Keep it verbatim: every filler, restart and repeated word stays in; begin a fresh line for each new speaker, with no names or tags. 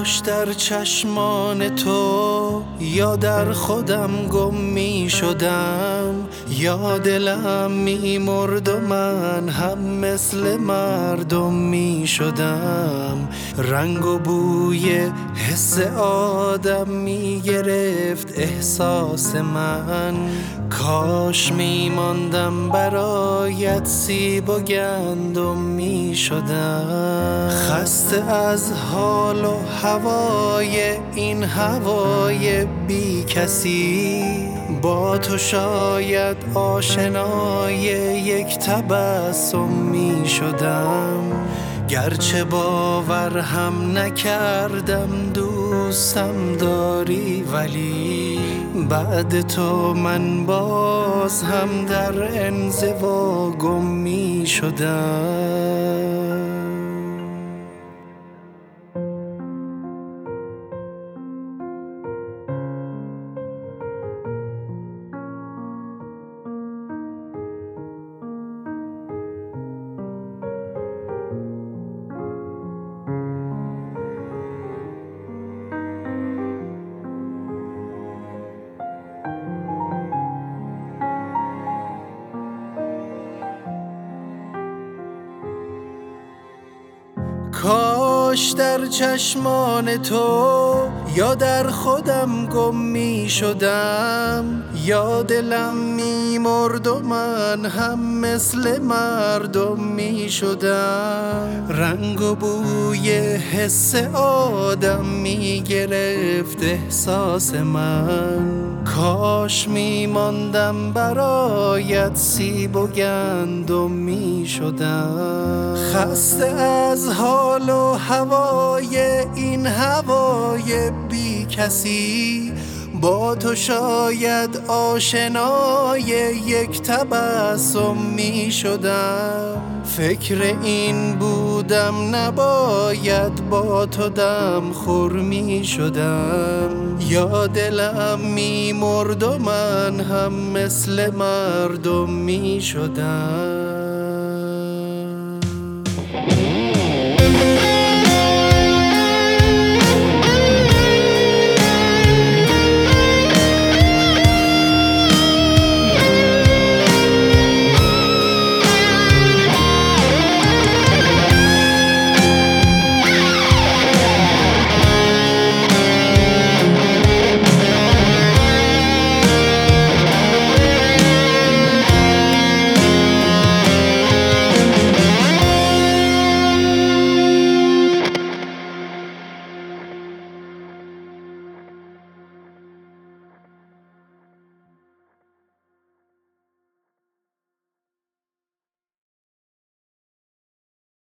کاش در چشمان تو یا در خودم گم می شدم، یا دلم می مرد و من هم مثل مردم می شدم. رنگ و بوی حس آدم می گرفت احساس من، کاش می ماندم برایت سیب و گندم می شدم. خسته از حال و هوای این هوای بی کسی، با تو شاید آشنای یک تبسم می شدم. گرچه باور هم نکردم دوستم داری، ولی بعد تو من باز هم در انزوا گم می شدم. کاش در چشمان تو یا در خودم گم می شدم، یا دلم می مرد و من هم مثل مردم می شدم. رنگ و بوی حس آدم می گرفت احساس من، کاش می ماندم برایت سیب و گندم می شدم. خسته از حال و هوای این هوای بی کسی، با تو شاید آشنای یک تبسم می شدم. فکر این بودم نباید با تو دم خور می شدم، یا دلم می مرد و من هم مثل مردم می شدم.